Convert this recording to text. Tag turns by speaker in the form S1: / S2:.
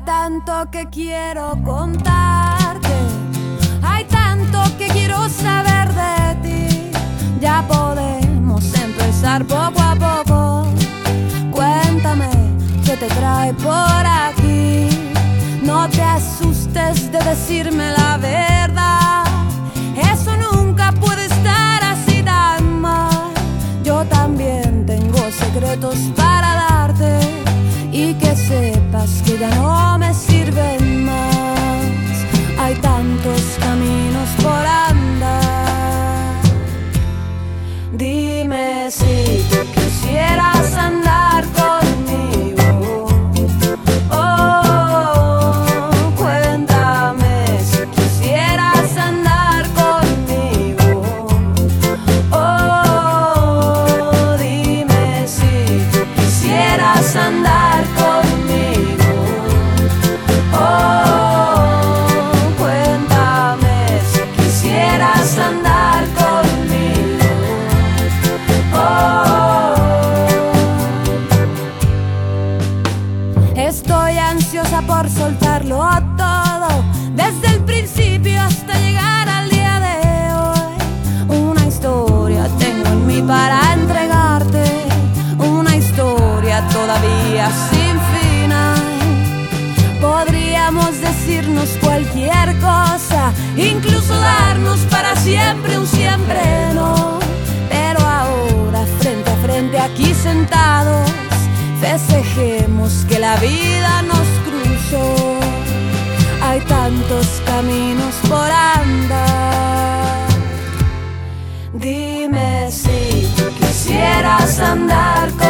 S1: tanto que quiero contarte, hay tanto que quiero saber de ti. Ya podemos empezar poco a poco. Cuéntame qué te trae por aquí. No te asustes de decirme la verdad. Eso nunca puede estar así tan mal. Yo también tengo secretos para darte, y que sepas que ya no me sirven más. Hay tantos caminos por andar. Dime si tú quisieras andar conmigo. Oh, cuéntame si quisieras andar conmigo. Oh, dime si tú quisieras andar conmigo. Oh, cuéntame si quisieras andar conmigo. Estoy ansiosa por soltarlo todo, desde el principio hasta llegar al día de hoy. Una historia tengo en mí para entregarte, una historia todavía sin final. Podríamos decirnos cualquier cosa, incluso darnos para siempre un siempre no. Pero ahora frente a frente aquí sentados, festejemos que la vida nos cruzó. Hay tantos caminos por andar. Dime si tú quisieras andar conmigo.